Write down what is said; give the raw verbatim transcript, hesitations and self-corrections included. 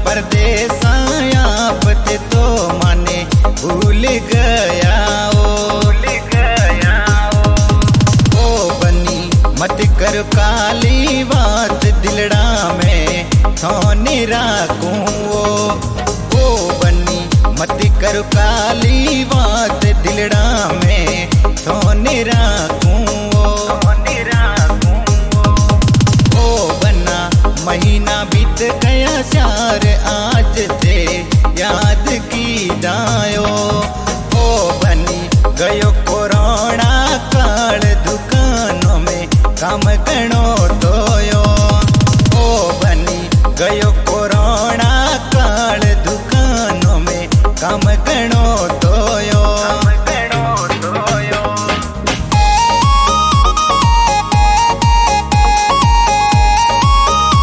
परदेस आप ते तो माने भूल गया ओ भूल गया ओ ओ बनी मत कर काली बात दिलड़ा में थाने राखूं ओ ओ बनी मत कर काली बात दिलड़ा में थाने राखूं महीना बीत गया चार आज थे याद की दायो ओ बनी गयो कोरोना काल दुकानों में काम गणो तोयो ओ बनी गयो कोरोना काल दुकानों में काम गणो